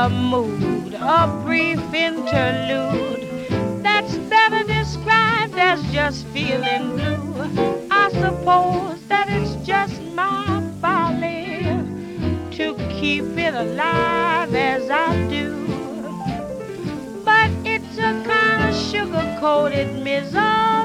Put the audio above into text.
a mood, a brief interlude that's better described as just feeling blue. I suppose that it's just my folly to keep it alive as I do. But it's a kind of sugar-coated misery